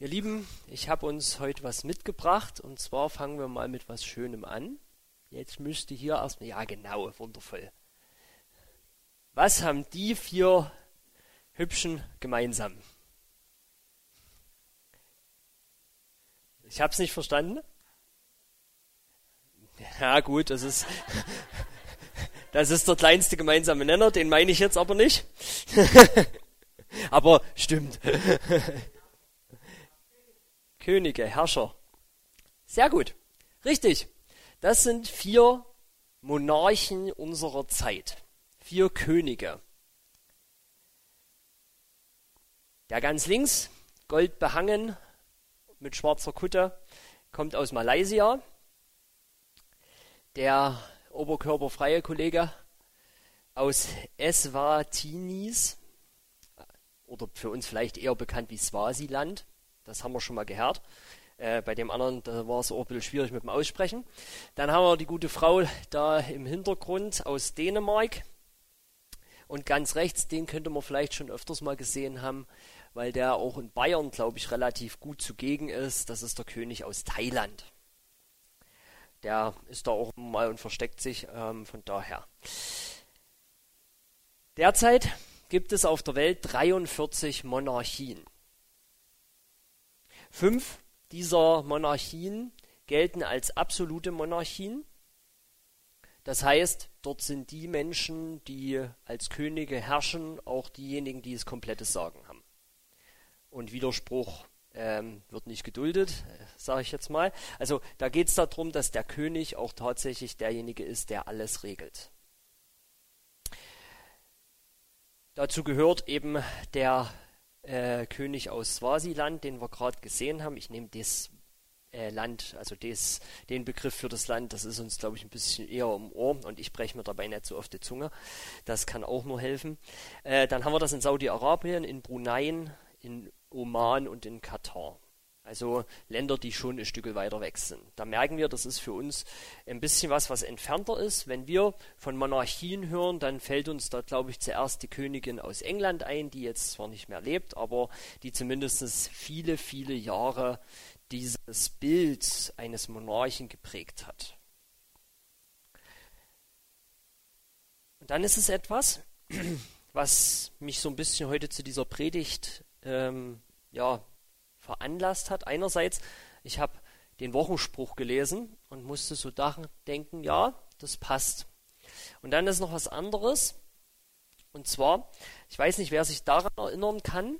Ihr Lieben, ich habe uns heute was mitgebracht und zwar fangen wir mal mit was Schönem an. Jetzt müsste hier erstmal, ja genau, wundervoll. Was haben die vier Hübschen gemeinsam? Ich habe es nicht verstanden. Ja gut, das ist der kleinste gemeinsame Nenner, den meine ich jetzt aber nicht. Aber stimmt. Könige, Herrscher. Sehr gut. Richtig. Das sind vier Monarchen unserer Zeit. Vier Könige. Der ganz links, gold behangen, mit schwarzer Kutte, kommt aus Malaysia. Der oberkörperfreie Kollege aus Eswatinis, oder für uns vielleicht eher bekannt wie Swasiland. Das haben wir schon mal gehört. Bei dem anderen, da war es auch ein bisschen schwierig mit dem Aussprechen. Dann haben wir die gute Frau da im Hintergrund aus Dänemark. Und ganz rechts, den könnte man vielleicht schon öfters mal gesehen haben, weil der auch in Bayern, glaube ich, relativ gut zugegen ist. Das ist der König aus Thailand. Der ist da auch mal und versteckt sich von daher. Derzeit gibt es auf der Welt 43 Monarchien. 5 dieser Monarchien gelten als absolute Monarchien. Das heißt, dort sind die Menschen, die als Könige herrschen, auch diejenigen, die das komplette Sagen haben. Und Widerspruch wird nicht geduldet, sage ich jetzt mal. Also da geht es darum, dass der König auch tatsächlich derjenige ist, der alles regelt. Dazu gehört eben der König aus Swasiland, den wir gerade gesehen haben. Ich nehme das Land, also den Begriff für das Land, das ist uns, glaube ich, ein bisschen eher im Ohr und ich breche mir dabei nicht so auf die Zunge. Das kann auch nur helfen. Dann haben wir das in Saudi-Arabien, in Brunei, in Oman und in Katar. Also Länder, die schon ein Stück weiter weg sind. Da merken wir, das ist für uns ein bisschen was entfernter ist. Wenn wir von Monarchien hören, dann fällt uns da, glaube ich, zuerst die Königin aus England ein, die jetzt zwar nicht mehr lebt, aber die zumindest viele, viele Jahre dieses Bild eines Monarchen geprägt hat. Und dann ist es etwas, was mich so ein bisschen heute zu dieser Predigt veranlasst hat. Einerseits, ich habe den Wochenspruch gelesen und musste so denken, ja, das passt. Und dann ist noch was anderes. Und zwar, ich weiß nicht, wer sich daran erinnern kann,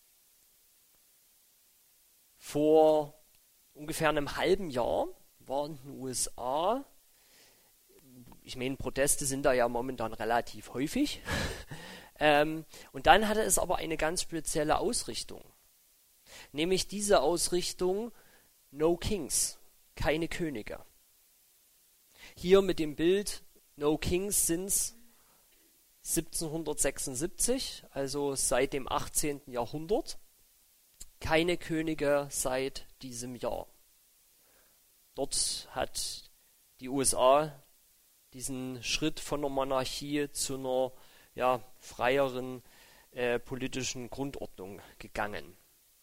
vor ungefähr einem halben Jahr waren in den USA, ich meine, Proteste sind da ja momentan relativ häufig, und dann hatte es aber eine ganz spezielle Ausrichtung. Nämlich diese Ausrichtung, No Kings, keine Könige. Hier mit dem Bild, No Kings since 1776, also seit dem 18. Jahrhundert. Keine Könige seit diesem Jahr. Dort hat die USA diesen Schritt von einer Monarchie zu einer freieren politischen Grundordnung gegangen.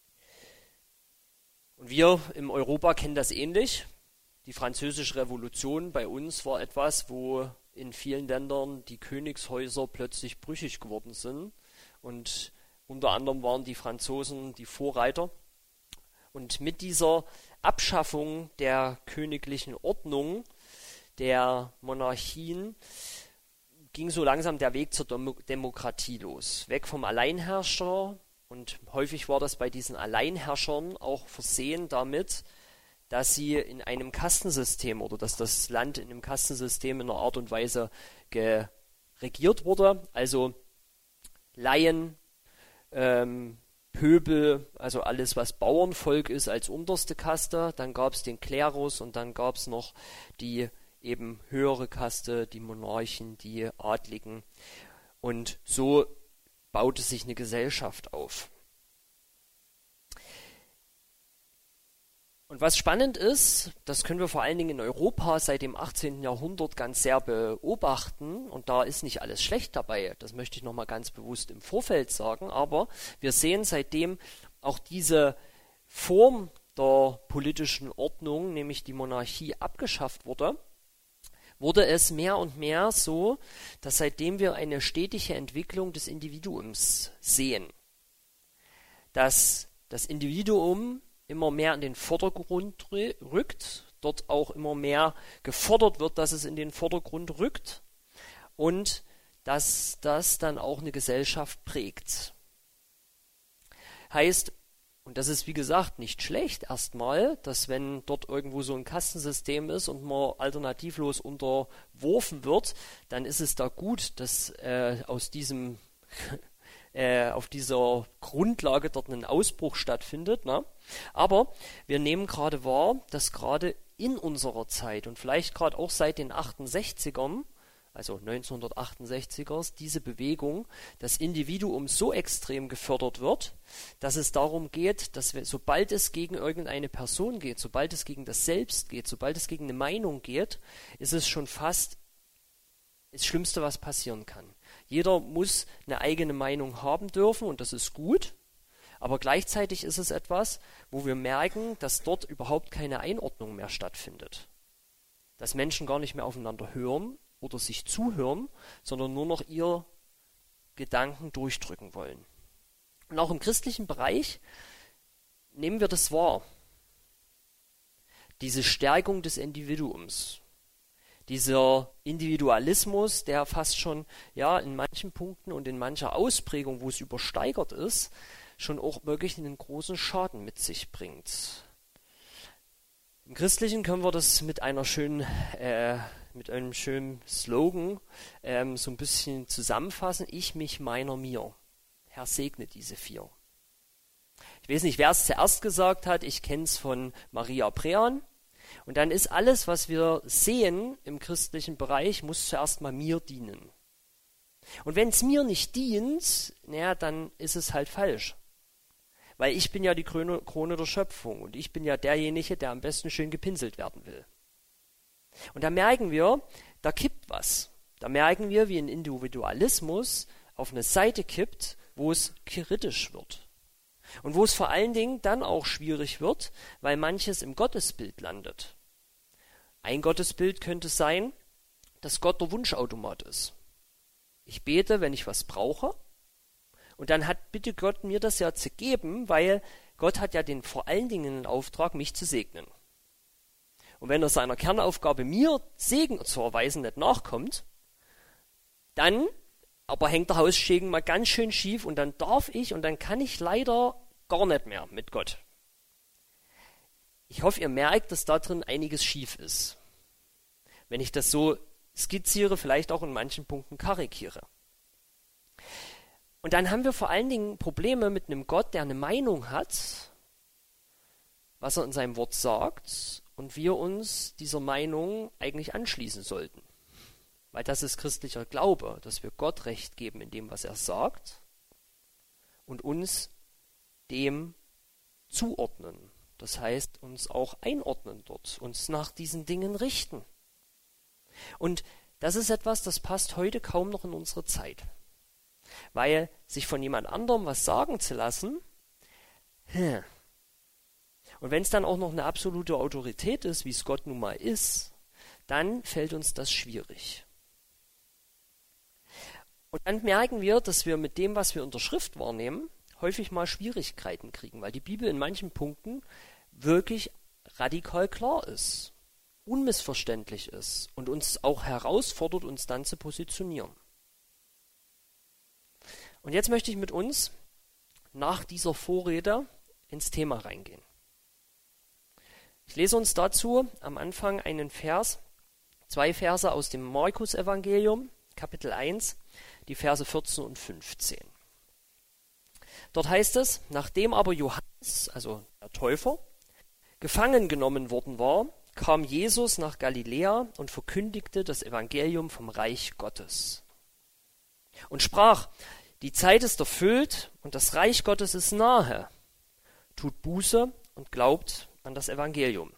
Und wir im Europa kennen das ähnlich. Die Französische Revolution bei uns war etwas, wo in vielen Ländern die Königshäuser plötzlich brüchig geworden sind. Und unter anderem waren die Franzosen die Vorreiter. Und mit dieser Abschaffung der königlichen Ordnung, der Monarchien, ging so langsam der Weg zur Demokratie los. Weg vom Alleinherrscher. Und häufig war das bei diesen Alleinherrschern auch versehen damit, dass sie in einem Kastensystem oder dass das Land in einem Kastensystem in einer Art und Weise regiert wurde. Also Laien, Pöbel, also alles, was Bauernvolk ist, als unterste Kaste. Dann gab es den Klerus und dann gab es noch die eben höhere Kaste, die Monarchen, die Adligen. Und so baute sich eine Gesellschaft auf. Und was spannend ist, das können wir vor allen Dingen in Europa seit dem 18. Jahrhundert ganz sehr beobachten, und da ist nicht alles schlecht dabei, das möchte ich nochmal ganz bewusst im Vorfeld sagen, aber wir sehen seitdem auch diese Form der politischen Ordnung, nämlich die Monarchie, abgeschafft wurde, wurde es mehr und mehr so, dass seitdem wir eine stetige Entwicklung des Individuums sehen, dass das Individuum immer mehr in den Vordergrund rückt, dort auch immer mehr gefordert wird, dass es in den Vordergrund rückt und dass das dann auch eine Gesellschaft prägt. Heißt, und das ist wie gesagt nicht schlecht erstmal, dass wenn dort irgendwo so ein Kastensystem ist und man alternativlos unterworfen wird, dann ist es da gut, dass aus diesem auf dieser Grundlage dort ein Ausbruch stattfindet. Ne? Aber wir nehmen gerade wahr, dass gerade in unserer Zeit und vielleicht gerade auch seit den 68ern, also 1968ers, diese Bewegung, das Individuum so extrem gefördert wird, dass es darum geht, dass wir, sobald es gegen irgendeine Person geht, sobald es gegen das Selbst geht, sobald es gegen eine Meinung geht, ist es schon fast das Schlimmste, was passieren kann. Jeder muss eine eigene Meinung haben dürfen und das ist gut, aber gleichzeitig ist es etwas, wo wir merken, dass dort überhaupt keine Einordnung mehr stattfindet. Dass Menschen gar nicht mehr aufeinander hören oder sich zuhören, sondern nur noch ihr Gedanken durchdrücken wollen. Und auch im christlichen Bereich nehmen wir das wahr. Diese Stärkung des Individuums. Dieser Individualismus, der fast schon ja in manchen Punkten und in mancher Ausprägung, wo es übersteigert ist, schon auch wirklich einen großen Schaden mit sich bringt. Im Christlichen können wir das mit einem schönen Slogan so ein bisschen zusammenfassen. Ich, mich, meiner, mir. Herr, segne diese vier. Ich weiß nicht, wer es zuerst gesagt hat. Ich kenne es von Maria Brean. Und dann ist alles, was wir sehen im christlichen Bereich, muss zuerst mal mir dienen. Und wenn es mir nicht dient, naja, dann ist es halt falsch. Weil ich bin ja die Krone der Schöpfung und ich bin ja derjenige, der am besten schön gepinselt werden will. Und da merken wir, da kippt was. Da merken wir, wie ein Individualismus auf eine Seite kippt, wo es kritisch wird. Und wo es vor allen Dingen dann auch schwierig wird, weil manches im Gottesbild landet. Ein Gottesbild könnte sein, dass Gott der Wunschautomat ist. Ich bete, wenn ich was brauche, und dann hat bitte Gott mir das ja zu geben, weil Gott hat ja vor allen Dingen den Auftrag, mich zu segnen. Und wenn er seiner Kernaufgabe, mir Segen zu erweisen, nicht nachkommt, dann aber hängt der Haussegen mal ganz schön schief und dann darf ich und dann kann ich leider gar nicht mehr mit Gott. Ich hoffe, ihr merkt, dass da drin einiges schief ist. Wenn ich das so skizziere, vielleicht auch in manchen Punkten karikiere. Und dann haben wir vor allen Dingen Probleme mit einem Gott, der eine Meinung hat, was er in seinem Wort sagt, und wir uns dieser Meinung eigentlich anschließen sollten. Weil das ist christlicher Glaube, dass wir Gott Recht geben in dem, was er sagt, und uns dem zuordnen. Das heißt, uns auch einordnen dort, uns nach diesen Dingen richten. Und das ist etwas, das passt heute kaum noch in unsere Zeit. Weil sich von jemand anderem was sagen zu lassen, und wenn es dann auch noch eine absolute Autorität ist, wie es Gott nun mal ist, dann fällt uns das schwierig. Und dann merken wir, dass wir mit dem, was wir unter Schrift wahrnehmen, häufig mal Schwierigkeiten kriegen, weil die Bibel in manchen Punkten wirklich radikal klar ist, unmissverständlich ist und uns auch herausfordert, uns dann zu positionieren. Und jetzt möchte ich mit uns nach dieser Vorrede ins Thema reingehen. Ich lese uns dazu am Anfang zwei Verse aus dem Markus-Evangelium, Kapitel 1, die Verse 14 und 15. Dort heißt es, nachdem aber Johannes, also der Täufer, gefangen genommen worden war, kam Jesus nach Galiläa und verkündigte das Evangelium vom Reich Gottes. Und sprach, die Zeit ist erfüllt und das Reich Gottes ist nahe. Tut Buße und glaubt an das Evangelium.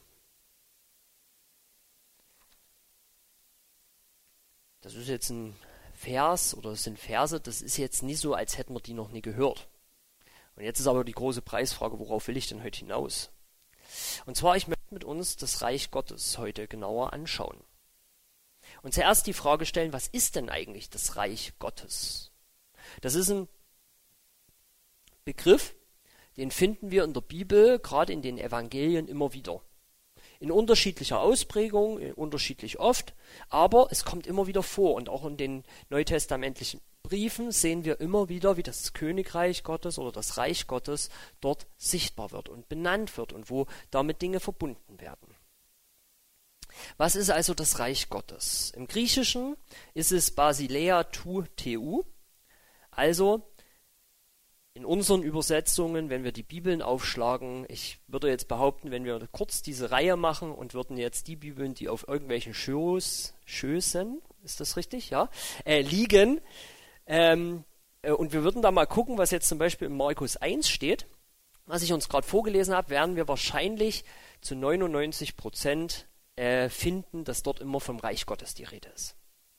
Das ist jetzt ein Vers oder es sind Verse, das ist jetzt nicht so, als hätten wir die noch nie gehört. Und jetzt ist aber die große Preisfrage, worauf will ich denn heute hinaus? Und zwar, ich möchte mit uns das Reich Gottes heute genauer anschauen. Und zuerst die Frage stellen, was ist denn eigentlich das Reich Gottes? Das ist ein Begriff, den finden wir in der Bibel, gerade in den Evangelien, immer wieder. In unterschiedlicher Ausprägung, unterschiedlich oft, aber es kommt immer wieder vor. Und auch in den neutestamentlichen Briefen sehen wir immer wieder, wie das Königreich Gottes oder das Reich Gottes dort sichtbar wird und benannt wird und wo damit Dinge verbunden werden. Was ist also das Reich Gottes? Im Griechischen ist es Basileia tou theou, also in unseren Übersetzungen, wenn wir die Bibeln aufschlagen, ich würde jetzt behaupten, wenn wir kurz diese Reihe machen und würden jetzt die Bibeln, die auf irgendwelchen Schößen, ist das richtig? Ja, liegen, und wir würden da mal gucken, was jetzt zum Beispiel in Markus 1 steht, was ich uns gerade vorgelesen habe, werden wir wahrscheinlich zu 99% finden, dass dort immer vom Reich Gottes die Rede ist.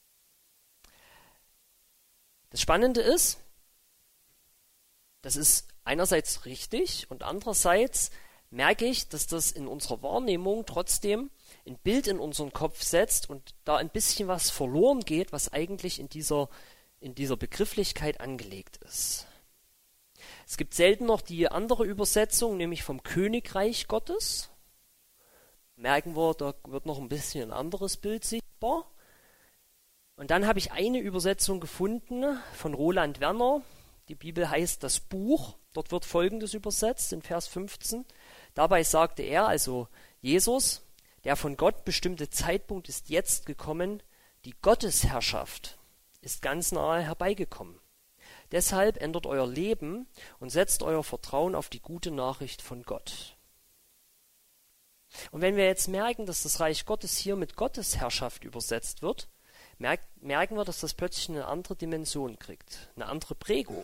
Das Spannende ist, das ist einerseits richtig und andererseits merke ich, dass das in unserer Wahrnehmung trotzdem ein Bild in unseren Kopf setzt und da ein bisschen was verloren geht, was eigentlich in dieser Begrifflichkeit angelegt ist. Es gibt selten noch die andere Übersetzung, nämlich vom Königreich Gottes. Merken wir, da wird noch ein bisschen ein anderes Bild sichtbar. Und dann habe ich eine Übersetzung gefunden von Roland Werner. Die Bibel heißt das Buch. Dort wird Folgendes übersetzt in Vers 15. Dabei sagte er, also Jesus, der von Gott bestimmte Zeitpunkt ist jetzt gekommen, die Gottesherrschaft ist ganz nahe herbeigekommen. Deshalb ändert euer Leben und setzt euer Vertrauen auf die gute Nachricht von Gott. Und wenn wir jetzt merken, dass das Reich Gottes hier mit Gottesherrschaft übersetzt wird, merken wir, dass das plötzlich eine andere Dimension kriegt, eine andere Prägung.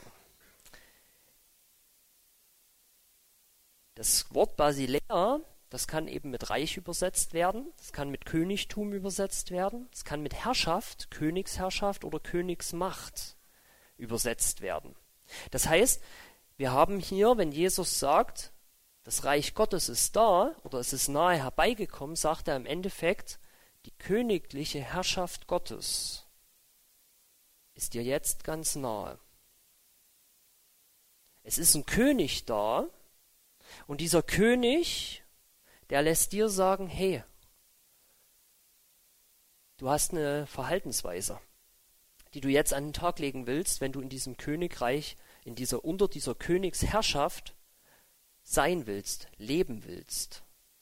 Das Wort Basileia, das kann eben mit Reich übersetzt werden, das kann mit Königtum übersetzt werden, es kann mit Herrschaft, Königsherrschaft oder Königsmacht übersetzt werden. Das heißt, wir haben hier, wenn Jesus sagt, das Reich Gottes ist da oder es ist nahe herbeigekommen, sagt er im Endeffekt, die königliche Herrschaft Gottes ist dir jetzt ganz nahe. Es ist ein König da und dieser König, der lässt dir sagen, hey, du hast eine Verhaltensweise, die du jetzt an den Tag legen willst, wenn du in diesem Königreich, unter dieser Königsherrschaft sein willst, leben willst.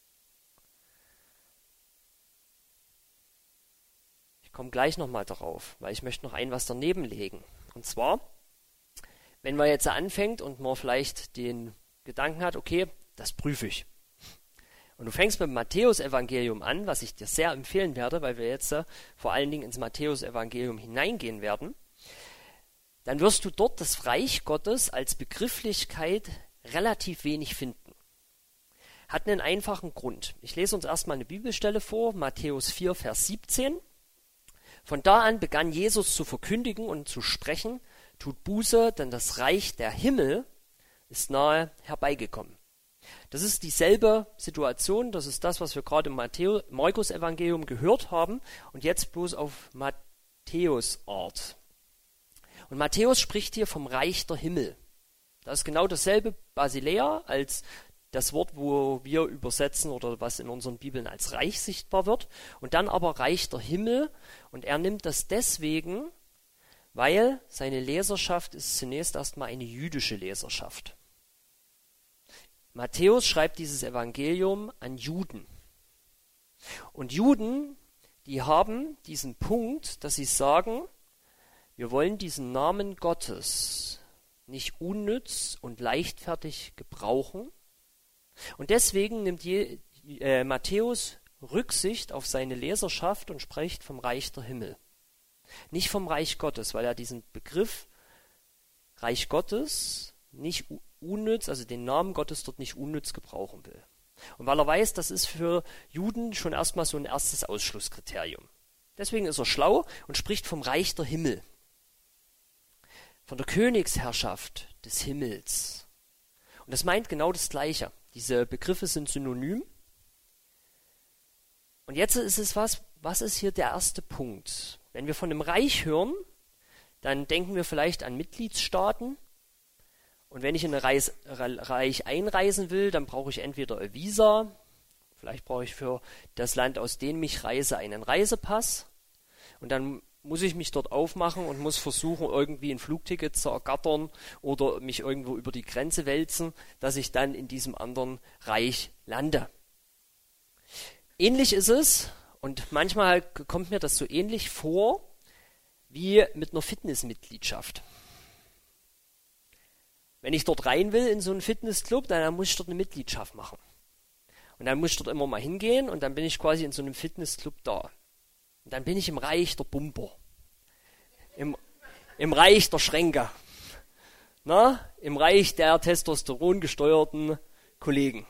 Ich komme gleich nochmal darauf, weil ich möchte noch was daneben legen. Und zwar, wenn man jetzt anfängt und man vielleicht den Gedanken hat, okay, das prüfe ich. Und du fängst mit dem Matthäus-Evangelium an, was ich dir sehr empfehlen werde, weil wir jetzt vor allen Dingen ins Matthäus-Evangelium hineingehen werden, dann wirst du dort das Reich Gottes als Begrifflichkeit relativ wenig finden. Hat einen einfachen Grund. Ich lese uns erstmal eine Bibelstelle vor, Matthäus 4, Vers 17. Von da an begann Jesus zu verkündigen und zu sprechen, tut Buße, denn das Reich der Himmel ist nahe herbeigekommen. Das ist dieselbe Situation, das ist das, was wir gerade im Markus-Evangelium gehört haben und jetzt bloß auf Matthäus Art. Und Matthäus spricht hier vom Reich der Himmel. Das ist genau dasselbe Basileia als das Wort, wo wir übersetzen oder was in unseren Bibeln als Reich sichtbar wird. Und dann aber Reich der Himmel. Und er nimmt das deswegen, weil seine Leserschaft ist zunächst erstmal eine jüdische Leserschaft. Matthäus schreibt dieses Evangelium an Juden. Und Juden, die haben diesen Punkt, dass sie sagen, wir wollen diesen Namen Gottes nicht unnütz und leichtfertig gebrauchen. Und deswegen nimmt Matthäus Rücksicht auf seine Leserschaft und spricht vom Reich der Himmel. Nicht vom Reich Gottes, weil er diesen Begriff Reich Gottes nicht unnütz, also den Namen Gottes dort nicht unnütz gebrauchen will. Und weil er weiß, das ist für Juden schon erstmal so ein erstes Ausschlusskriterium. Deswegen ist er schlau und spricht vom Reich der Himmel. Von der Königsherrschaft des Himmels. Und das meint genau das Gleiche. Diese Begriffe sind synonym. Und jetzt ist es was ist hier der erste Punkt? Wenn wir von einem Reich hören, dann denken wir vielleicht an Mitgliedstaaten. Und wenn ich in ein Reich einreisen will, dann brauche ich entweder ein Visa, vielleicht brauche ich für das Land, aus dem ich reise, einen Reisepass. Und dann muss ich mich dort aufmachen und muss versuchen, irgendwie ein Flugticket zu ergattern oder mich irgendwo über die Grenze wälzen, dass ich dann in diesem anderen Reich lande. Ähnlich ist es, und manchmal kommt mir das so ähnlich vor, wie mit einer Fitnessmitgliedschaft. Wenn ich dort rein will in so einen Fitnessclub, dann muss ich dort eine Mitgliedschaft machen. Und dann muss ich dort immer mal hingehen und dann bin ich quasi in so einem Fitnessclub da. Und dann bin ich im Reich der Bumper. Im Reich der Schränke. Im Reich der testosterongesteuerten Kollegen.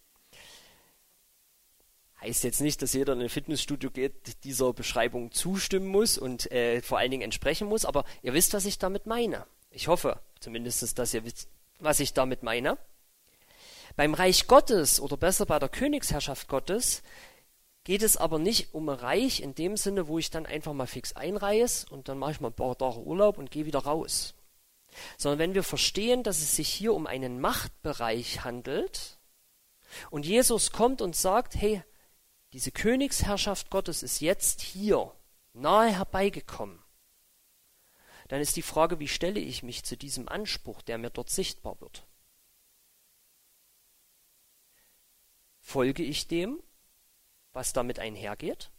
Heißt jetzt nicht, dass jeder in ein Fitnessstudio geht, dieser Beschreibung zustimmen muss und vor allen Dingen entsprechen muss, aber ihr wisst, was ich damit meine. Ich hoffe zumindest, dass ihr wisst, was ich damit meine. Beim Reich Gottes oder besser bei der Königsherrschaft Gottes geht es aber nicht um ein Reich in dem Sinne, wo ich dann einfach mal fix einreise und dann mache ich mal ein paar Tage Urlaub und gehe wieder raus. Sondern wenn wir verstehen, dass es sich hier um einen Machtbereich handelt und Jesus kommt und sagt, hey, diese Königsherrschaft Gottes ist jetzt hier, nahe herbeigekommen, dann ist die Frage, wie stelle ich mich zu diesem Anspruch, der mir dort sichtbar wird? Folge ich dem, was damit einhergeht?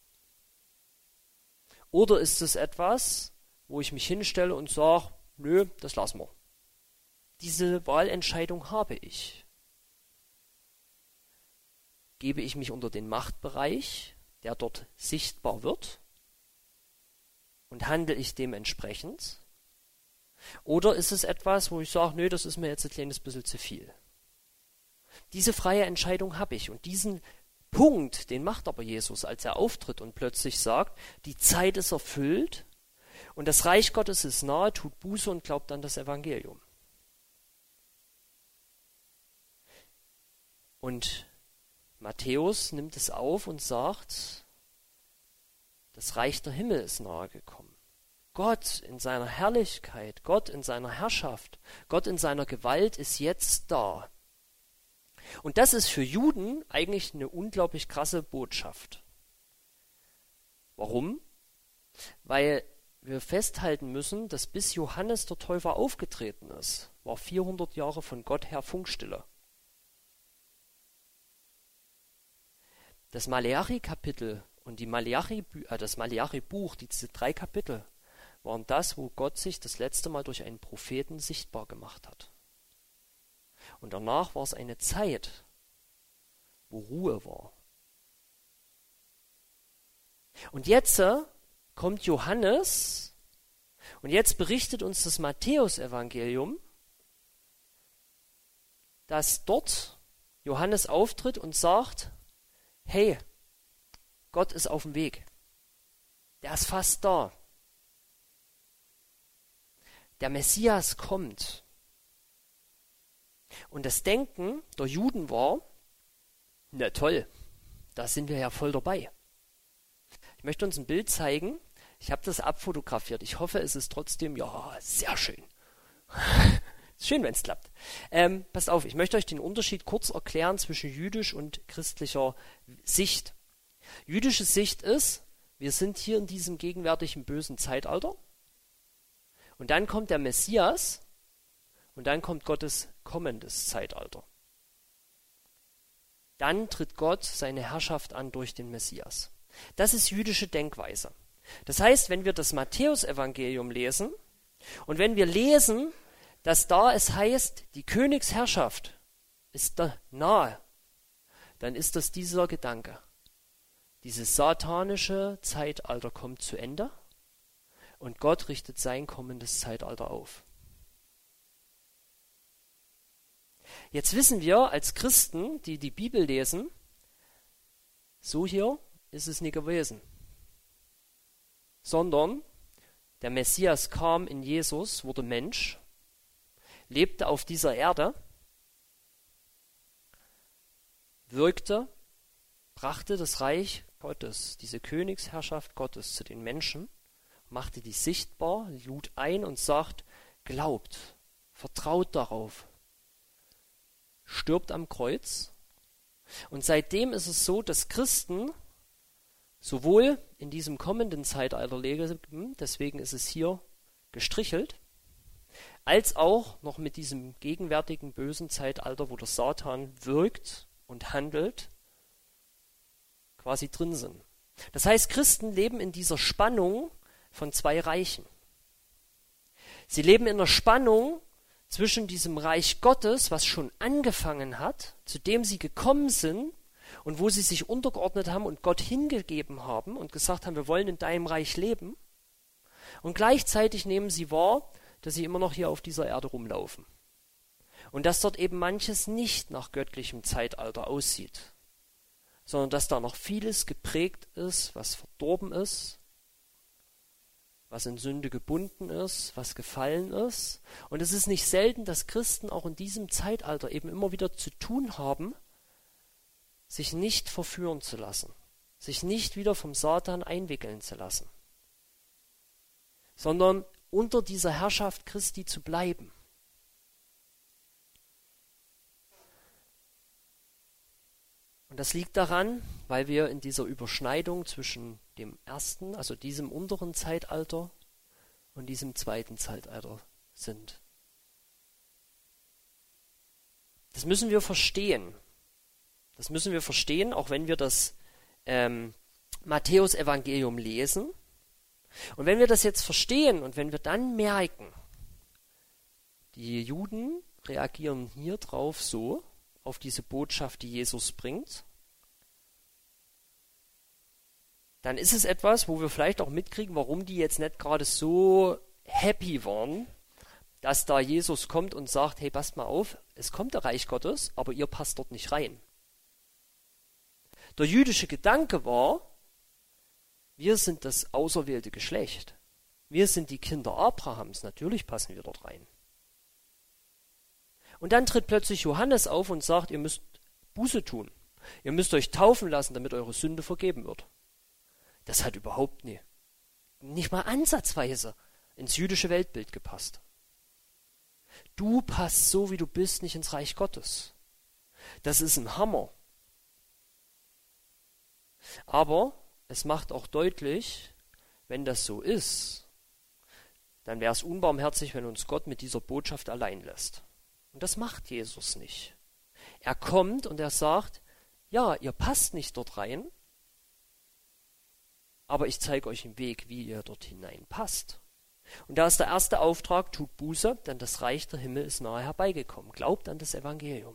Oder ist es etwas, wo ich mich hinstelle und sage, nö, das lassen wir. Diese Wahlentscheidung habe ich. Gebe ich mich unter den Machtbereich, der dort sichtbar wird, und handle ich dementsprechend? Oder ist es etwas, wo ich sage, nö, das ist mir jetzt ein kleines bisschen zu viel? Diese freie Entscheidung habe ich. Und diesen Punkt, den macht aber Jesus, als er auftritt und plötzlich sagt, die Zeit ist erfüllt und das Reich Gottes ist nahe, tut Buße und glaubt an das Evangelium. Und Matthäus nimmt es auf und sagt, das Reich der Himmel ist nahe gekommen. Gott in seiner Herrlichkeit, Gott in seiner Herrschaft, Gott in seiner Gewalt ist jetzt da. Und das ist für Juden eigentlich eine unglaublich krasse Botschaft. Warum? Weil wir festhalten müssen, dass bis Johannes der Täufer aufgetreten ist, war 400 Jahre von Gott her Funkstille. Das Maleachi-Kapitel und das Maleachi-Buch, diese 3 Kapitel, waren das, wo Gott sich das letzte Mal durch einen Propheten sichtbar gemacht hat. Und danach war es eine Zeit, wo Ruhe war. Und jetzt kommt Johannes und jetzt berichtet uns das Matthäus-Evangelium, dass dort Johannes auftritt und sagt, hey, Gott ist auf dem Weg. Der ist fast da. Der Messias kommt. Und das Denken der Juden war, na toll, da sind wir ja voll dabei. Ich möchte uns ein Bild zeigen. Ich habe das abfotografiert. Ich hoffe, es ist trotzdem, ja, sehr schön. Ist schön, wenn es klappt. Passt auf, ich möchte euch den Unterschied kurz erklären zwischen jüdisch und christlicher Sicht. Jüdische Sicht ist, wir sind hier in diesem gegenwärtigen bösen Zeitalter. Und dann kommt der Messias und dann kommt Gottes kommendes Zeitalter. Dann tritt Gott seine Herrschaft an durch den Messias. Das ist jüdische Denkweise. Das heißt, wenn wir das Matthäusevangelium lesen und wenn wir lesen, dass da es heißt, die Königsherrschaft ist da nahe, dann ist das dieser Gedanke. Dieses satanische Zeitalter kommt zu Ende und Gott richtet sein kommendes Zeitalter auf. Jetzt wissen wir als Christen, die die Bibel lesen, so hier ist es nie gewesen. Sondern der Messias kam in Jesus, wurde Mensch, lebte auf dieser Erde wirkte, brachte das Reich Gottes, diese Königsherrschaft Gottes zu den Menschen, machte die sichtbar, lud ein und sagt, glaubt, vertraut darauf, stirbt am Kreuz. Und seitdem ist es so, dass Christen sowohl in diesem kommenden Zeitalter leben, deswegen ist es hier gestrichelt, als auch noch mit diesem gegenwärtigen bösen Zeitalter, wo der Satan wirkt und handelt, quasi drin sind. Das heißt, Christen leben in dieser Spannung von zwei Reichen. Sie leben in der Spannung zwischen diesem Reich Gottes, was schon angefangen hat, zu dem sie gekommen sind und wo sie sich untergeordnet haben und Gott hingegeben haben und gesagt haben, wir wollen in deinem Reich leben. Und gleichzeitig nehmen sie wahr, dass sie immer noch hier auf dieser Erde rumlaufen. Und dass dort eben manches nicht nach göttlichem Zeitalter aussieht, sondern dass da noch vieles geprägt ist, was verdorben ist, was in Sünde gebunden ist, was gefallen ist. Und es ist nicht selten, dass Christen auch in diesem Zeitalter eben immer wieder zu tun haben, sich nicht verführen zu lassen, sich nicht wieder vom Satan einwickeln zu lassen, sondern unter dieser Herrschaft Christi zu bleiben. Und das liegt daran, weil wir in dieser Überschneidung zwischen dem ersten, also diesem unteren Zeitalter und diesem zweiten Zeitalter sind. Das müssen wir verstehen. Das müssen wir verstehen, auch wenn wir das Matthäus-Evangelium lesen. Und wenn wir das jetzt verstehen und wenn wir dann merken, die Juden reagieren hier drauf so, auf diese Botschaft, die Jesus bringt, dann ist es etwas, wo wir vielleicht auch mitkriegen, warum die jetzt nicht gerade so happy waren, dass da Jesus kommt und sagt, hey, passt mal auf, es kommt der Reich Gottes, aber ihr passt dort nicht rein. Der jüdische Gedanke war, wir sind das auserwählte Geschlecht. Wir sind die Kinder Abrahams, natürlich passen wir dort rein. Und dann tritt plötzlich Johannes auf und sagt, ihr müsst Buße tun. Ihr müsst euch taufen lassen, damit eure Sünde vergeben wird. Das hat überhaupt nicht mal ansatzweise ins jüdische Weltbild gepasst. Du passt so, wie du bist, nicht ins Reich Gottes. Das ist ein Hammer. Aber es macht auch deutlich, wenn das so ist, dann wäre es unbarmherzig, wenn uns Gott mit dieser Botschaft allein lässt. Und das macht Jesus nicht. Er kommt und er sagt, ja, ihr passt nicht dort rein, aber ich zeige euch einen Weg, wie ihr dort hinein passt. Und da ist der erste Auftrag, tut Buße, denn das Reich der Himmel ist nahe herbeigekommen. Glaubt an das Evangelium.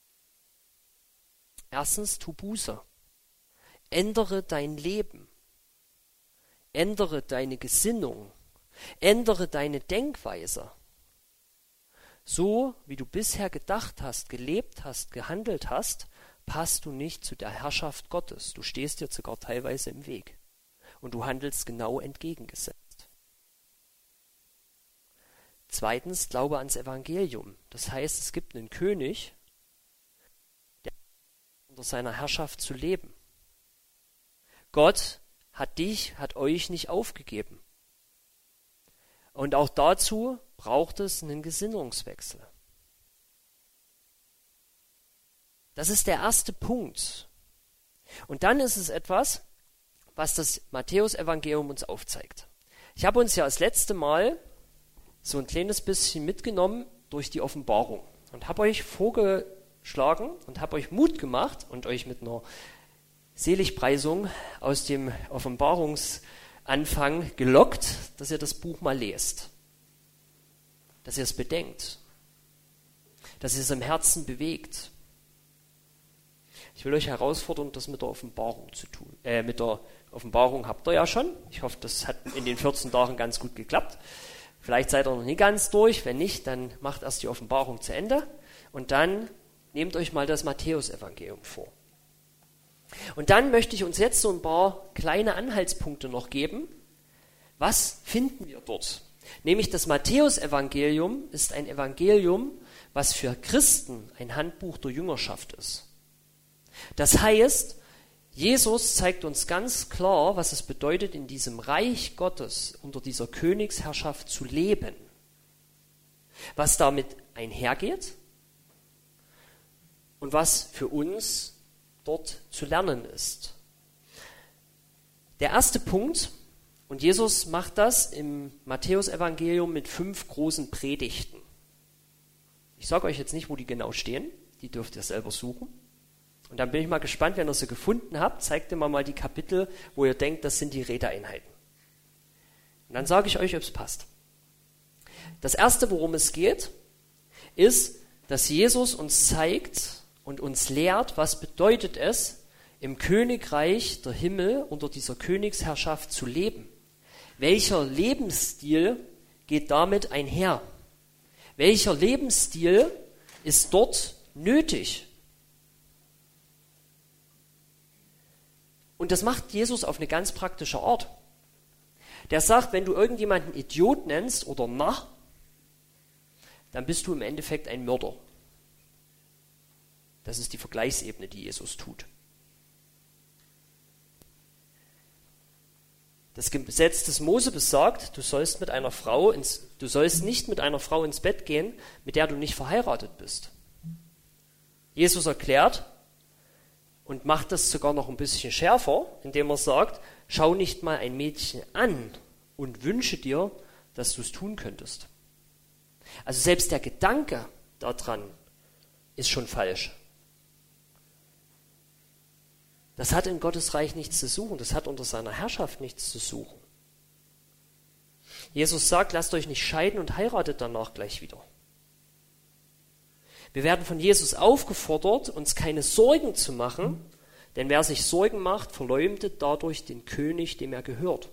Erstens, tu Buße. Ändere dein Leben. Ändere deine Gesinnung. Ändere deine Denkweise. So, wie du bisher gedacht hast, gelebt hast, gehandelt hast, passt du nicht zu der Herrschaft Gottes. Du stehst dir sogar teilweise im Weg. Und du handelst genau entgegengesetzt. Zweitens, glaube ans Evangelium. Das heißt, es gibt einen König, der unter seiner Herrschaft zu leben. Gott hat euch nicht aufgegeben. Und auch dazu braucht es einen Gesinnungswechsel. Das ist der erste Punkt. Und dann ist es etwas, was das Matthäus-Evangelium uns aufzeigt. Ich habe uns ja das letzte Mal so ein kleines bisschen mitgenommen durch die Offenbarung und habe euch vorgeschlagen und habe euch Mut gemacht und euch mit einer Seligpreisung aus dem Offenbarungsanfang gelockt, dass ihr das Buch mal lest, dass ihr es bedenkt, dass ihr es im Herzen bewegt. Ich will euch herausfordern, das mit der Offenbarung zu tun. Mit der Offenbarung habt ihr ja schon. Ich hoffe, das hat in den 14 Tagen ganz gut geklappt. Vielleicht seid ihr noch nicht ganz durch. Wenn nicht, dann macht erst die Offenbarung zu Ende. Und dann nehmt euch mal das Matthäus-Evangelium vor. Und dann möchte ich uns jetzt so ein paar kleine Anhaltspunkte noch geben. Was finden wir dort? Nämlich das Matthäus-Evangelium ist ein Evangelium, was für Christen ein Handbuch der Jüngerschaft ist. Das heißt, Jesus zeigt uns ganz klar, was es bedeutet, in diesem Reich Gottes unter dieser Königsherrschaft zu leben. Was damit einhergeht und was für uns dort zu lernen ist. Der erste Punkt, und Jesus macht das im Matthäusevangelium mit 5 großen Predigten. Ich sage euch jetzt nicht, wo die genau stehen, die dürft ihr selber suchen. Und dann bin ich mal gespannt, wenn ihr sie gefunden habt, zeigt ihr mir mal die Kapitel, wo ihr denkt, das sind die Redeeinheiten. Und dann sage ich euch, ob es passt. Das erste, worum es geht, ist, dass Jesus uns zeigt und uns lehrt, was bedeutet es, im Königreich der Himmel unter dieser Königsherrschaft zu leben. Welcher Lebensstil geht damit einher? Welcher Lebensstil ist dort nötig? Und das macht Jesus auf eine ganz praktische Art. Der sagt, wenn du irgendjemanden Idiot nennst oder Narr, dann bist du im Endeffekt ein Mörder. Das ist die Vergleichsebene, die Jesus tut. Das Gesetz des Mose besagt, du sollst nicht mit einer Frau ins Bett gehen, mit der du nicht verheiratet bist. Jesus erklärt und macht das sogar noch ein bisschen schärfer, indem er sagt, schau nicht mal ein Mädchen an und wünsche dir, dass du es tun könntest. Also selbst der Gedanke daran ist schon falsch. Das hat in Gottes Reich nichts zu suchen, das hat unter seiner Herrschaft nichts zu suchen. Jesus sagt, lasst euch nicht scheiden und heiratet danach gleich wieder. Wir werden von Jesus aufgefordert, uns keine Sorgen zu machen, denn wer sich Sorgen macht, verleumdet dadurch den König, dem er gehört.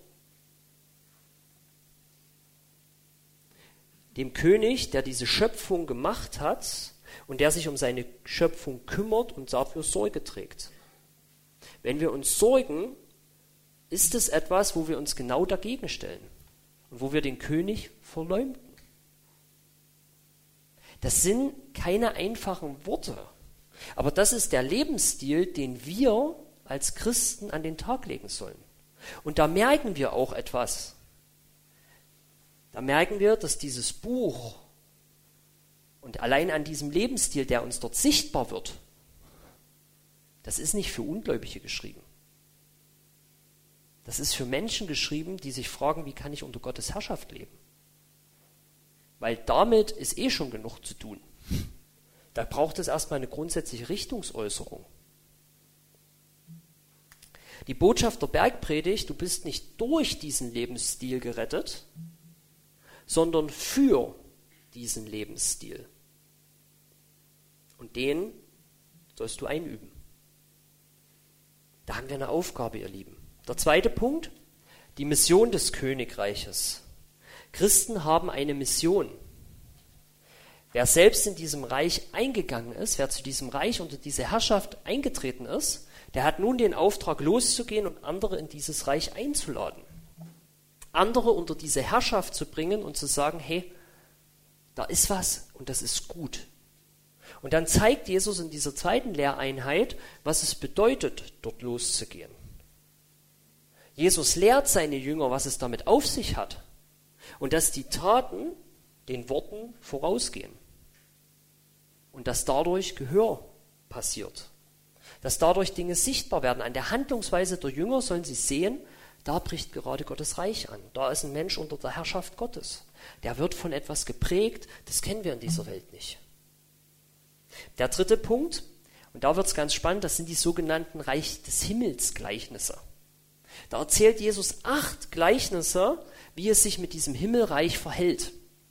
Dem König, der diese Schöpfung gemacht hat und der sich um seine Schöpfung kümmert und dafür Sorge trägt. Wenn wir uns sorgen, ist es etwas, wo wir uns genau dagegen stellen und wo wir den König verleumden. Das sind keine einfachen Worte, aber das ist der Lebensstil, den wir als Christen an den Tag legen sollen. Und da merken wir auch etwas. Da merken wir, dass dieses Buch und allein an diesem Lebensstil, der uns dort sichtbar wird, das ist nicht für Ungläubige geschrieben. Das ist für Menschen geschrieben, die sich fragen, wie kann ich unter Gottes Herrschaft leben? Weil damit ist schon genug zu tun. Da braucht es erstmal eine grundsätzliche Richtungsäußerung. Die Botschaft der Bergpredigt, du bist nicht durch diesen Lebensstil gerettet, sondern für diesen Lebensstil. Und den sollst du einüben. Da haben wir eine Aufgabe, ihr Lieben. Der zweite Punkt, die Mission des Königreiches. Christen haben eine Mission. Wer selbst in diesem Reich eingegangen ist, wer zu diesem Reich unter diese Herrschaft eingetreten ist, der hat nun den Auftrag, loszugehen und andere in dieses Reich einzuladen. Andere unter diese Herrschaft zu bringen und zu sagen, hey, da ist was und das ist gut. Und dann zeigt Jesus in dieser zweiten Lehreinheit, was es bedeutet, dort loszugehen. Jesus lehrt seine Jünger, was es damit auf sich hat und dass die Taten den Worten vorausgehen und dass dadurch Gehör passiert, dass dadurch Dinge sichtbar werden. An der Handlungsweise der Jünger sollen sie sehen, da bricht gerade Gottes Reich an. Da ist ein Mensch unter der Herrschaft Gottes. Der wird von etwas geprägt, das kennen wir in dieser Welt nicht. Der dritte Punkt, und da wird es ganz spannend, das sind die sogenannten Reich des Himmels Gleichnisse. Da erzählt Jesus 8 Gleichnisse, wie es sich mit diesem Himmelreich verhält.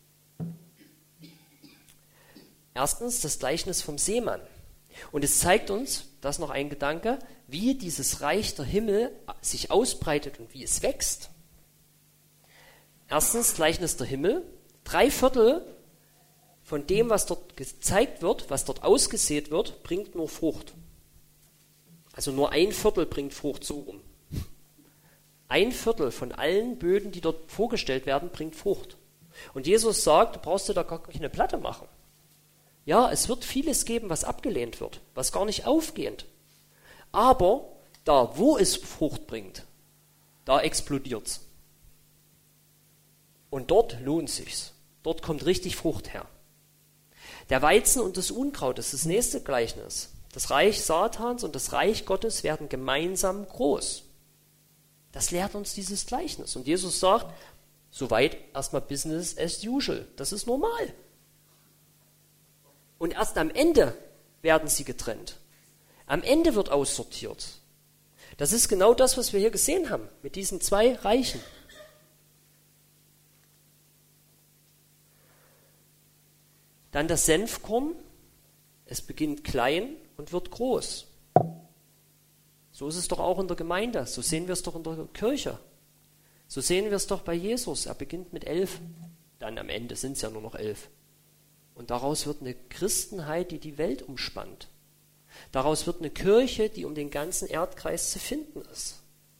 Erstens das Gleichnis vom Seemann. Und es zeigt uns, das ist noch ein Gedanke, wie dieses Reich der Himmel sich ausbreitet und wie es wächst. Erstens Gleichnis der Himmel. 3/4 von dem, was dort gezeigt wird, was dort ausgesät wird, bringt nur Frucht. Also nur 1/4 bringt Frucht, so rum. 1/4 von allen Böden, die dort vorgestellt werden, bringt Frucht. Und Jesus sagt, du brauchst dir da gar keine Platte machen. Ja, es wird vieles geben, was abgelehnt wird, was gar nicht aufgeht. Aber da, wo es Frucht bringt, da explodiert's. Und dort lohnt sich's. Dort kommt richtig Frucht her. Der Weizen und das Unkraut, das ist das nächste Gleichnis. Das Reich Satans und das Reich Gottes werden gemeinsam groß. Das lehrt uns dieses Gleichnis. Und Jesus sagt, soweit erstmal Business as usual. Das ist normal. Und erst am Ende werden sie getrennt. Am Ende wird aussortiert. Das ist genau das, was wir hier gesehen haben, mit diesen zwei Reichen. Dann das Senfkorn. Es beginnt klein und wird groß. So ist es doch auch in der Gemeinde. So sehen wir es doch in der Kirche. So sehen wir es doch bei Jesus. Er beginnt mit 11. Dann am Ende sind es ja nur noch 11. Und daraus wird eine Christenheit, die die Welt umspannt. Daraus wird eine Kirche, die um den ganzen Erdkreis zu finden ist.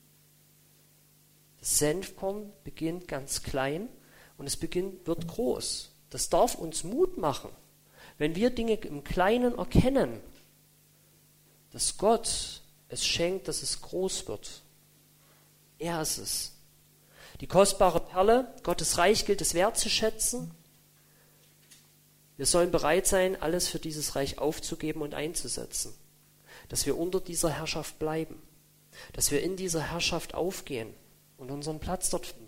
Das Senfkorn beginnt ganz klein und es wird groß. Das darf uns Mut machen, wenn wir Dinge im Kleinen erkennen, dass Gott es schenkt, dass es groß wird. Er ist es. Die kostbare Perle, Gottes Reich gilt es wertzuschätzen. Wir sollen bereit sein, alles für dieses Reich aufzugeben und einzusetzen. Dass wir unter dieser Herrschaft bleiben. Dass wir in dieser Herrschaft aufgehen und unseren Platz dort finden.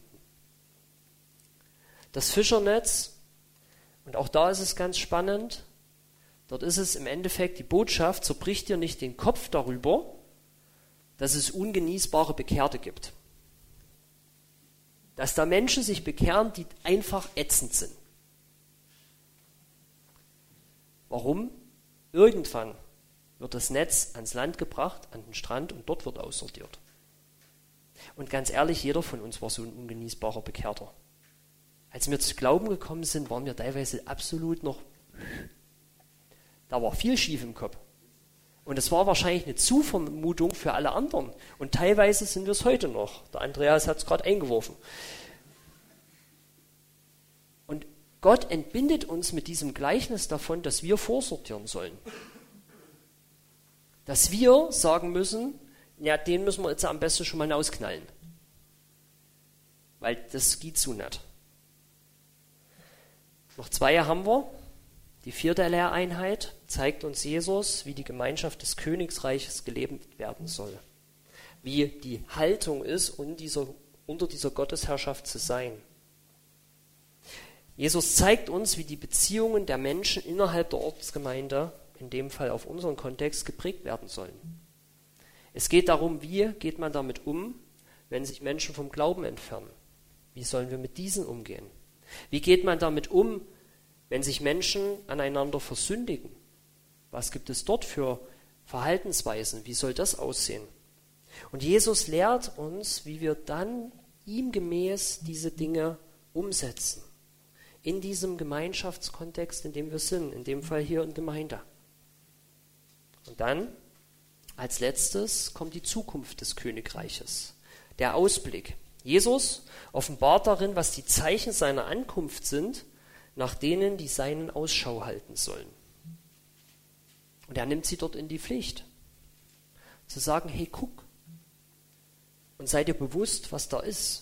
Das Fischernetz, und auch da ist es ganz spannend, dort ist es im Endeffekt die Botschaft, zerbrich dir nicht den Kopf darüber, dass es ungenießbare Bekehrte gibt. Dass da Menschen sich bekehren, die einfach ätzend sind. Warum? Irgendwann wird das Netz ans Land gebracht, an den Strand und dort wird aussortiert. Und ganz ehrlich, jeder von uns war so ein ungenießbarer Bekehrter. Als wir zu Glauben gekommen sind, waren wir teilweise absolut noch, da war viel schief im Kopf. Und es war wahrscheinlich eine Zuvermutung für alle anderen. Und teilweise sind wir es heute noch. Der Andreas hat es gerade eingeworfen. Und Gott entbindet uns mit diesem Gleichnis davon, dass wir vorsortieren sollen. Dass wir sagen müssen, ja, den müssen wir jetzt am besten schon mal ausknallen. Weil das geht so nicht. Noch zwei haben wir. Die vierte Lehreinheit zeigt uns Jesus, wie die Gemeinschaft des Königsreiches gelebt werden soll. Wie die Haltung ist, unter dieser Gottesherrschaft zu sein. Jesus zeigt uns, wie die Beziehungen der Menschen innerhalb der Ortsgemeinde, in dem Fall auf unseren Kontext, geprägt werden sollen. Es geht darum, wie geht man damit um, wenn sich Menschen vom Glauben entfernen? Wie sollen wir mit diesen umgehen? Wie geht man damit um, wenn sich Menschen aneinander versündigen? Was gibt es dort für Verhaltensweisen? Wie soll das aussehen? Und Jesus lehrt uns, wie wir dann ihm gemäß diese Dinge umsetzen. In diesem Gemeinschaftskontext, in dem wir sind, in dem Fall hier in Gemeinde. Und dann, als letztes, kommt die Zukunft des Königreiches. Der Ausblick. Jesus offenbart darin, was die Zeichen seiner Ankunft sind, nach denen die Seinen Ausschau halten sollen. Und er nimmt sie dort in die Pflicht. Zu sagen, hey, guck. Und sei dir bewusst, was da ist.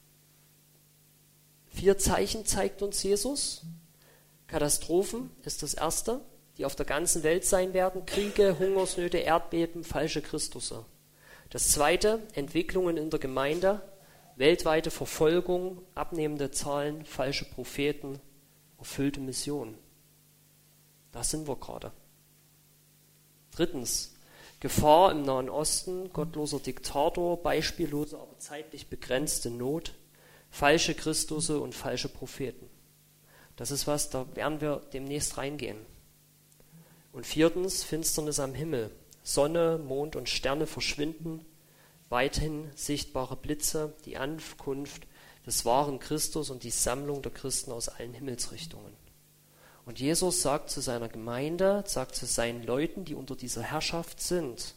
4 Zeichen zeigt uns Jesus. Katastrophen ist das erste, die auf der ganzen Welt sein werden. Kriege, Hungersnöte, Erdbeben, falsche Christusse. Das zweite, Entwicklungen in der Gemeinde, weltweite Verfolgung, abnehmende Zahlen, falsche Propheten, erfüllte Mission. Da sind wir gerade. Drittens, Gefahr im Nahen Osten, gottloser Diktator, beispiellose, aber zeitlich begrenzte Not, falsche Christusse und falsche Propheten. Das ist was, da werden wir demnächst reingehen. Und viertens, Finsternis am Himmel. Sonne, Mond und Sterne verschwinden, weithin sichtbare Blitze, die Ankunft des wahren Christus und die Sammlung der Christen aus allen Himmelsrichtungen. Und Jesus sagt zu seiner Gemeinde, sagt zu seinen Leuten, die unter dieser Herrschaft sind,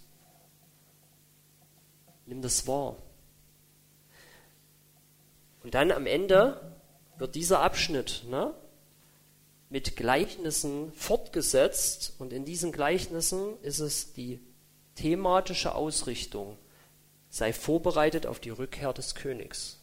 nimm das wahr. Und dann am Ende wird dieser Abschnitt mit Gleichnissen fortgesetzt. Und in diesen Gleichnissen ist es die thematische Ausrichtung: Sei vorbereitet auf die Rückkehr des Königs.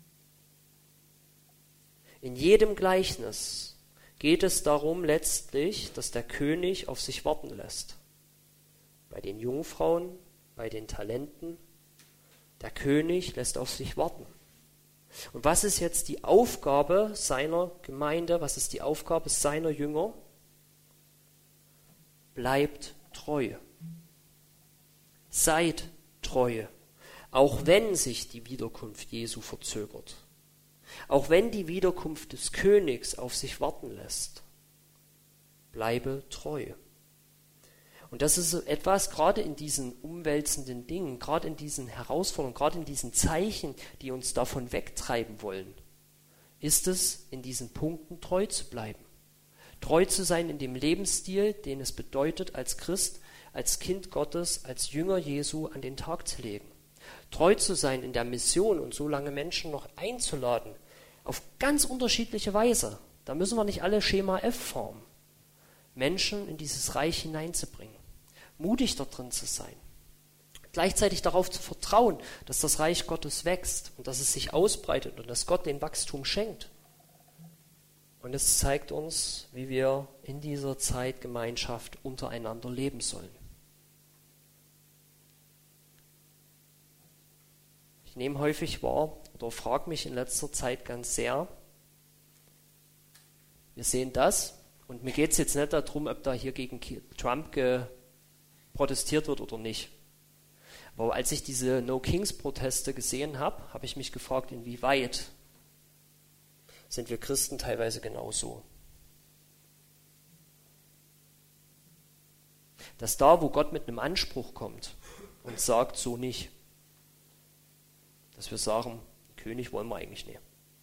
In jedem Gleichnis geht es darum letztlich, dass der König auf sich warten lässt. Bei den Jungfrauen, bei den Talenten. Der König lässt auf sich warten. Und was ist jetzt die Aufgabe seiner Gemeinde? Was ist die Aufgabe seiner Jünger? Bleibt treu. Seid treu. Auch wenn sich die Wiederkunft Jesu verzögert. Auch wenn die Wiederkunft des Königs auf sich warten lässt. Bleibe treu. Und das ist etwas, gerade in diesen umwälzenden Dingen, gerade in diesen Herausforderungen, gerade in diesen Zeichen, die uns davon wegtreiben wollen, ist es, in diesen Punkten treu zu bleiben. Treu zu sein in dem Lebensstil, den es bedeutet, als Christ, als Kind Gottes, als Jünger Jesu an den Tag zu legen. Treu zu sein in der Mission und so lange Menschen noch einzuladen, auf ganz unterschiedliche Weise. Da müssen wir nicht alle Schema F formen. Menschen in dieses Reich hineinzubringen. Mutig dort drin zu sein. Gleichzeitig darauf zu vertrauen, dass das Reich Gottes wächst und dass es sich ausbreitet und dass Gott den Wachstum schenkt. Und es zeigt uns, wie wir in dieser Zeit Gemeinschaft untereinander leben sollen. Ich nehme häufig wahr oder frage mich in letzter Zeit ganz sehr, wir sehen das, und mir geht es jetzt nicht darum, ob da hier gegen Trump protestiert wird oder nicht. Aber als ich diese No-Kings-Proteste gesehen habe, habe ich mich gefragt, inwieweit sind wir Christen teilweise genauso. Dass da, wo Gott mit einem Anspruch kommt und sagt, so nicht, dass wir sagen, König wollen wir eigentlich nicht.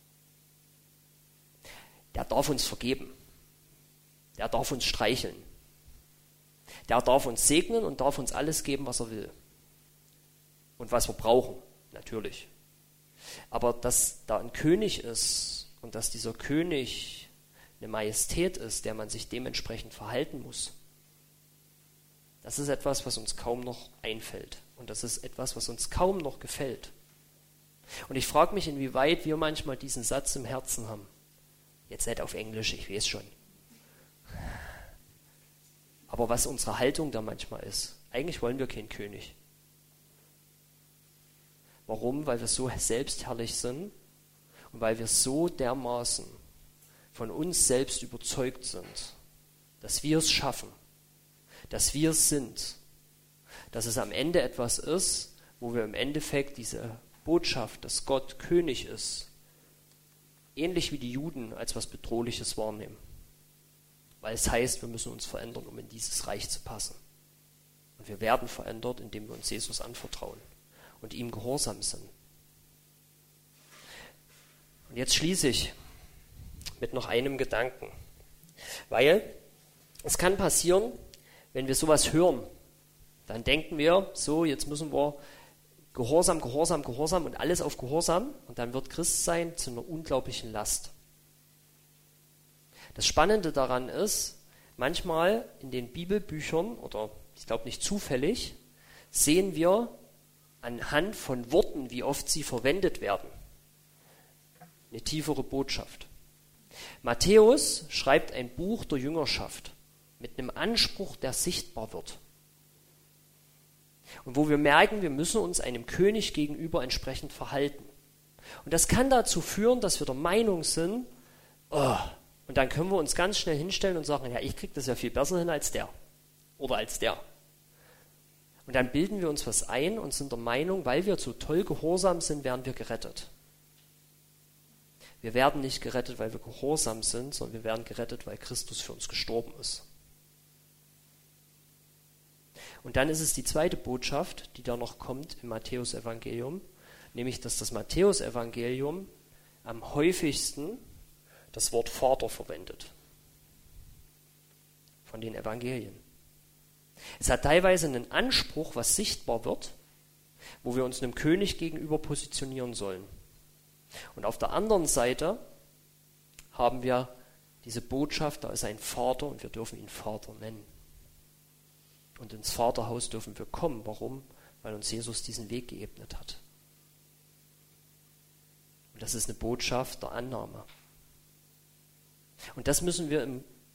Der darf uns vergeben. Der darf uns streicheln. Der darf uns segnen und darf uns alles geben, was er will. Und was wir brauchen, natürlich. Aber dass da ein König ist und dass dieser König eine Majestät ist, der man sich dementsprechend verhalten muss, das ist etwas, was uns kaum noch einfällt. Und das ist etwas, was uns kaum noch gefällt. Und ich frage mich, inwieweit wir manchmal diesen Satz im Herzen haben. Jetzt nicht auf Englisch, ich weiß schon. Aber was unsere Haltung da manchmal ist. Eigentlich wollen wir keinen König. Warum? Weil wir so selbstherrlich sind und weil wir so dermaßen von uns selbst überzeugt sind, dass wir es schaffen, dass wir es sind, dass es am Ende etwas ist, wo wir im Endeffekt diese Botschaft, dass Gott König ist, ähnlich wie die Juden als was Bedrohliches wahrnehmen. Weil es heißt, wir müssen uns verändern, um in dieses Reich zu passen. Und wir werden verändert, indem wir uns Jesus anvertrauen und ihm gehorsam sind. Und jetzt schließe ich mit noch einem Gedanken. Weil es kann passieren, wenn wir sowas hören, dann denken wir, so, jetzt müssen wir Gehorsam, Gehorsam, Gehorsam und alles auf Gehorsam. Und dann wird Christsein zu einer unglaublichen Last. Das Spannende daran ist, manchmal in den Bibelbüchern, oder ich glaube nicht zufällig, sehen wir anhand von Worten, wie oft sie verwendet werden, eine tiefere Botschaft. Matthäus schreibt ein Buch der Jüngerschaft mit einem Anspruch, der sichtbar wird. Und wo wir merken, wir müssen uns einem König gegenüber entsprechend verhalten. Und das kann dazu führen, dass wir der Meinung sind, und dann können wir uns ganz schnell hinstellen und sagen, ja, ich kriege das ja viel besser hin als der oder als der. Und dann bilden wir uns was ein und sind der Meinung, weil wir so toll gehorsam sind, werden wir gerettet. Wir werden nicht gerettet, weil wir gehorsam sind, sondern wir werden gerettet, weil Christus für uns gestorben ist. Und dann ist es die zweite Botschaft, die da noch kommt im Matthäus-Evangelium, nämlich, dass das Matthäus-Evangelium am häufigsten das Wort Vater verwendet. Von den Evangelien. Es hat teilweise einen Anspruch, was sichtbar wird, wo wir uns einem König gegenüber positionieren sollen. Und auf der anderen Seite haben wir diese Botschaft, da ist ein Vater und wir dürfen ihn Vater nennen. Und ins Vaterhaus dürfen wir kommen. Warum? Weil uns Jesus diesen Weg geebnet hat. Und das ist eine Botschaft der Annahme. Und das müssen wir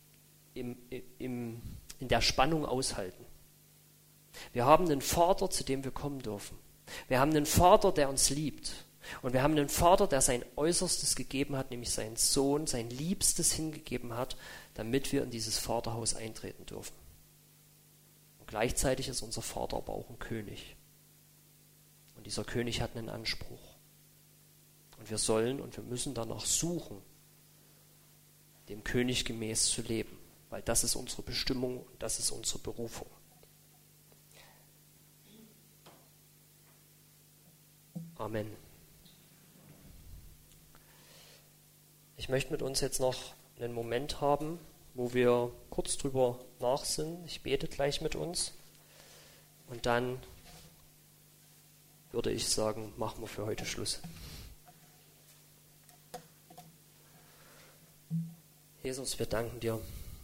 in der Spannung aushalten. Wir haben einen Vater, zu dem wir kommen dürfen. Wir haben einen Vater, der uns liebt. Und wir haben einen Vater, der sein Äußerstes gegeben hat, nämlich seinen Sohn, sein Liebstes hingegeben hat, damit wir in dieses Vaterhaus eintreten dürfen. Und gleichzeitig ist unser Vater aber auch ein König. Und dieser König hat einen Anspruch. Und wir sollen und wir müssen danach suchen, dem König gemäß zu leben, weil das ist unsere Bestimmung und das ist unsere Berufung. Amen. Ich möchte mit uns jetzt noch einen Moment haben, wo wir kurz drüber nachsinnen. Ich bete gleich mit uns und dann würde ich sagen, machen wir für heute Schluss. Jesus, wir danken dir,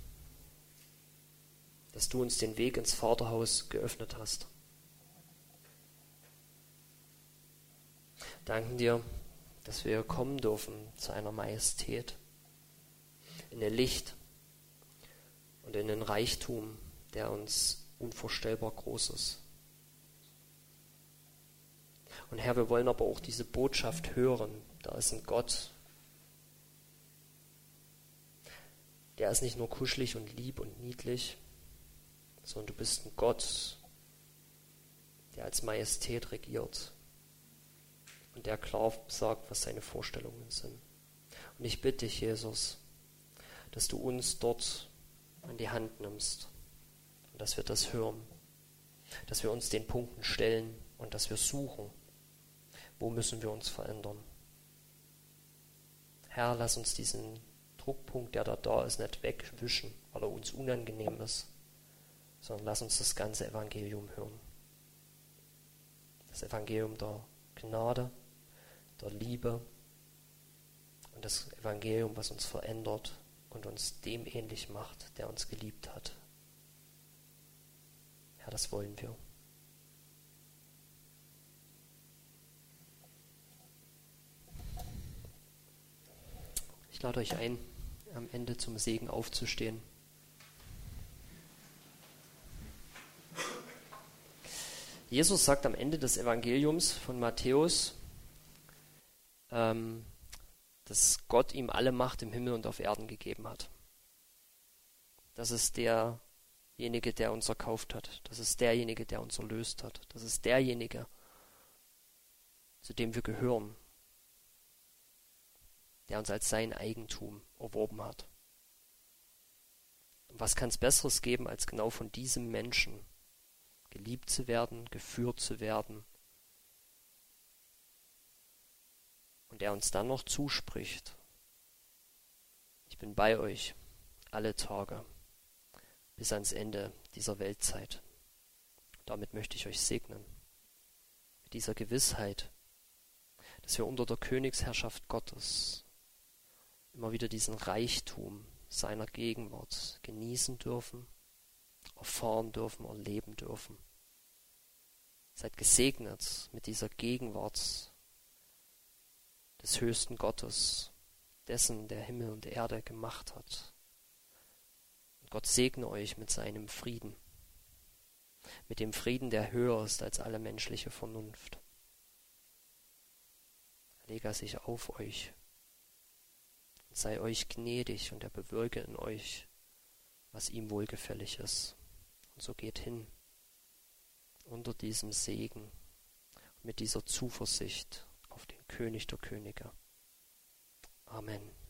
dass du uns den Weg ins Vaterhaus geöffnet hast. Danken dir, dass wir kommen dürfen zu einer Majestät, in ein Licht und in einen Reichtum, der uns unvorstellbar groß ist. Und Herr, wir wollen aber auch diese Botschaft hören. Da ist ein Gott, der ist nicht nur kuschelig und lieb und niedlich, sondern du bist ein Gott, der als Majestät regiert und der klar sagt, was seine Vorstellungen sind. Und ich bitte dich, Jesus, dass du uns dort an die Hand nimmst und dass wir das hören, dass wir uns den Punkten stellen und dass wir suchen, wo müssen wir uns verändern. Herr, lass uns diesen Druckpunkt, der da ist, nicht wegwischen, weil er uns unangenehm ist, sondern lass uns das ganze Evangelium hören. Das Evangelium der Gnade, der Liebe und das Evangelium, was uns verändert und uns dem ähnlich macht, der uns geliebt hat. Herr, das wollen wir. Ich lade euch ein, am Ende zum Segen aufzustehen. Jesus sagt am Ende des Evangeliums von Matthäus, dass Gott ihm alle Macht im Himmel und auf Erden gegeben hat. Das ist derjenige, der uns erkauft hat. Das ist derjenige, der uns erlöst hat. Das ist derjenige, zu dem wir gehören, der uns als sein Eigentum erworben hat. Und was kann es Besseres geben, als genau von diesem Menschen geliebt zu werden, geführt zu werden und der uns dann noch zuspricht: Ich bin bei euch alle Tage bis ans Ende dieser Weltzeit. Damit möchte ich euch segnen. Mit dieser Gewissheit, dass wir unter der Königsherrschaft Gottes immer wieder diesen Reichtum seiner Gegenwart genießen dürfen, erfahren dürfen, erleben dürfen. Seid gesegnet mit dieser Gegenwart des höchsten Gottes, dessen, der Himmel und Erde gemacht hat. Und Gott segne euch mit seinem Frieden, mit dem Frieden, der höher ist als alle menschliche Vernunft. Lege er sich auf euch und sei euch gnädig und er bewirke in euch, was ihm wohlgefällig ist. Und so geht hin unter diesem Segen und mit dieser Zuversicht auf den König der Könige. Amen.